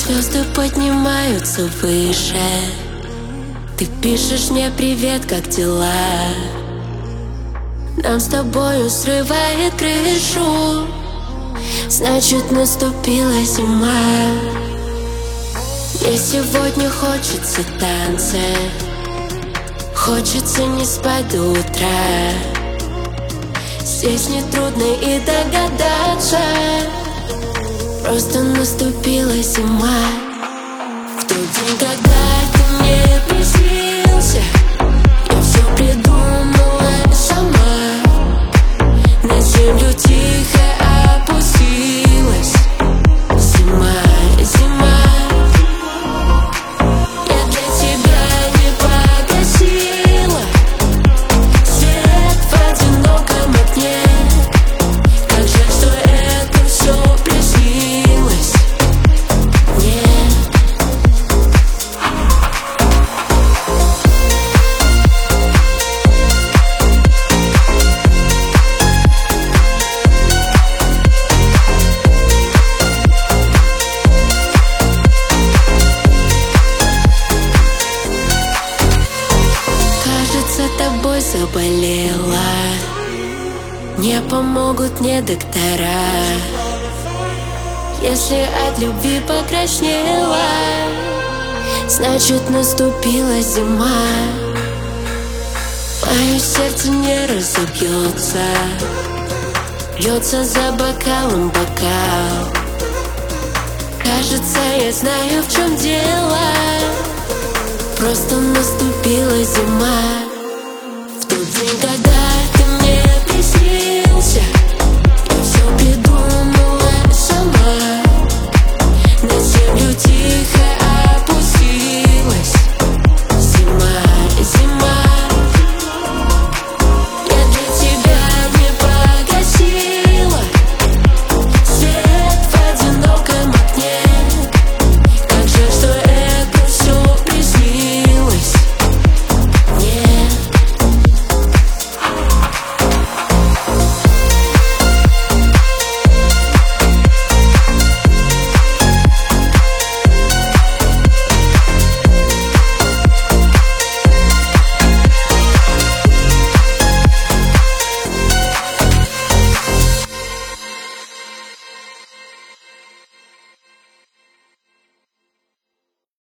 Звезды поднимаются выше. Ты пишешь мне привет, как дела? Нам с тобою срывает крышу. Значит, наступила зима. Мне сегодня хочется танца. Хочется не спать до утра. Здесь нетрудно и догадаться. Просто наступила зима. В тот день, когда ты мне приснился, я все придумала сама. На землю тихо опустилась зима, зима. Я для тебя не погасила свет в одиноком окне. Как жаль, что это все приснилось мне. Кажется, тобой заболела. Не помогут мне доктора. Если от любви покраснела, значит, наступила зима. Мое сердце не разобьется, бьется за бокалом бокал. Кажется, я знаю, в чем дело. Просто наступила зима.